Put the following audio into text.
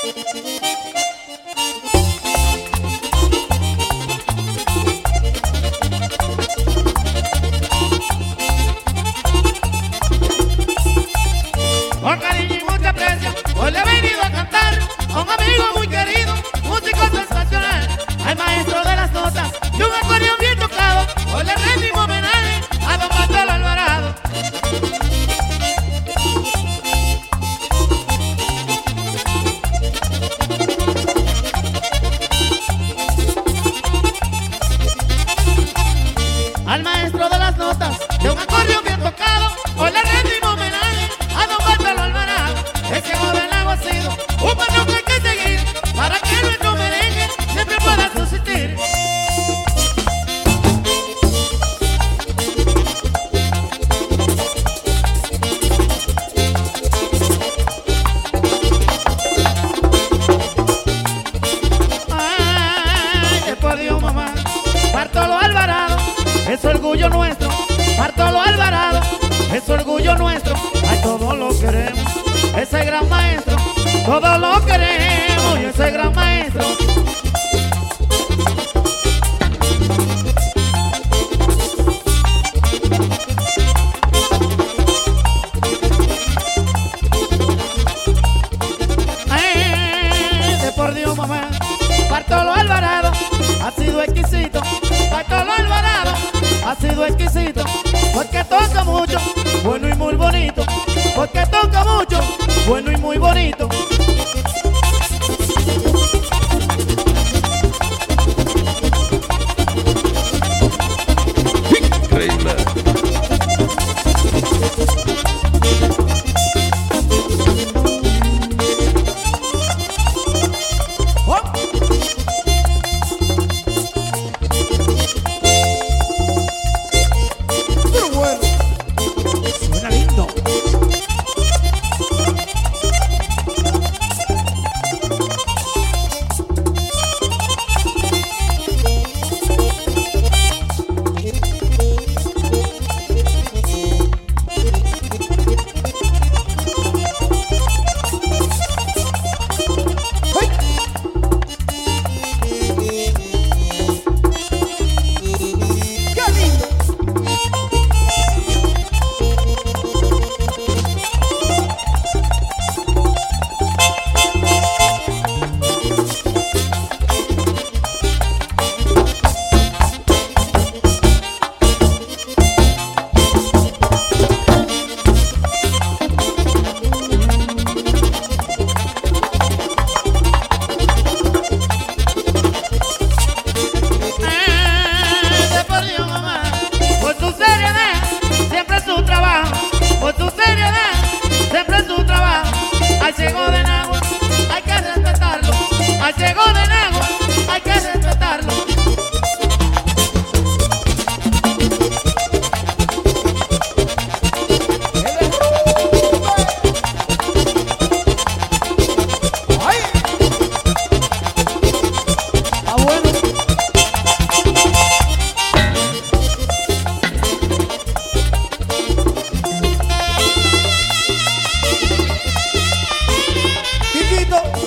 Con cariño y mucho aprecio, hoy le he venido a cantar a un amigo muy querido, músico sensacional, al maestro de las notas y un acordeón bien tocado. Hoy le rendimos homenaje a don Bartolo Alvarado. Al maestro de las notas y un acordeón bien tocado, hoy le rendimos homenaje a don Bartolo Alvarado. Ese joven naguacero, un patrón que hay que seguir para que nuestro merengue siempre pueda subsistir. Ay, por Dios, mamá, Bartolo Alvarado es orgullo nuestro. Bartolo Alvarado es orgullo nuestro. Ay, todos lo queremos, ese gran maestro. Todos lo queremos y ese gran maestro. Ay, de por Dios, mamá, Bartolo Alvarado ha sido exquisito. Bartolo Alvarado ha sido exquisito, porque toca mucho, bueno y muy bonito, porque toca mucho, bueno y muy bonito. Increíble. ¡Oh! Pero bueno, suena lindo. ¡Qué lindo! De por Dios, mamá, por tu seriedad, siempre su trabajo. Por tu seriedad, siempre su trabajo. Al ciego de Nagua, hay que respetarlo. Al ciego de Nagua, hay que respetarlo. ¡Ay! ¡Ah, bueno! Chiquito.